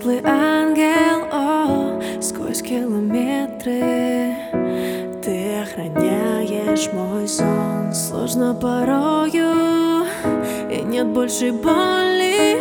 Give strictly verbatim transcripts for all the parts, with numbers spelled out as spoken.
светлый ангел, о, сквозь километры ты охраняешь мой сон. Сложно порою, и нет больше боли,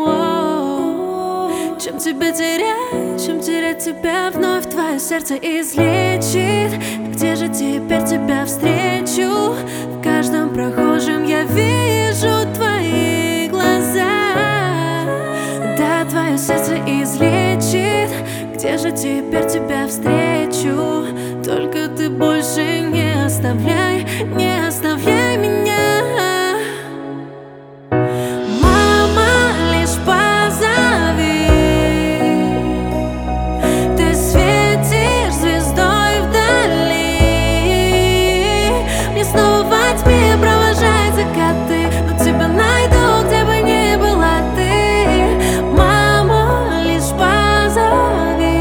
о, чем тебя терять, чем терять тебя вновь. Твое сердце излечит. Где же теперь тебя встречу? В каждом прохожем я вижу твои глаза. Да, твое сердце излечит. Где же теперь тебя встречу? Только ты больше не оставляй, не оставляй меня. Мама, лишь позови. Ты светишь звездой вдали. Мне снова во тьме провожать закаты, но тебя найду, где бы ни была ты. Мама, лишь позови,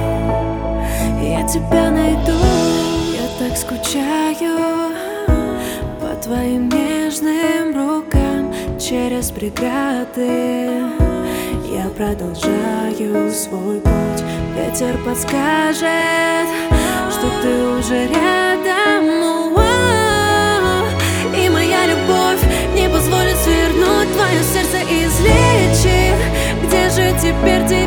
я тебя найду. Я так скучаю по твоим нежным рукам через преграды. Я продолжаю свой путь. Ветер подскажет, что ты уже рядом. О-о-о. И моя любовь не позволит свернуть. Твое сердце излечит. Где же теперь ты?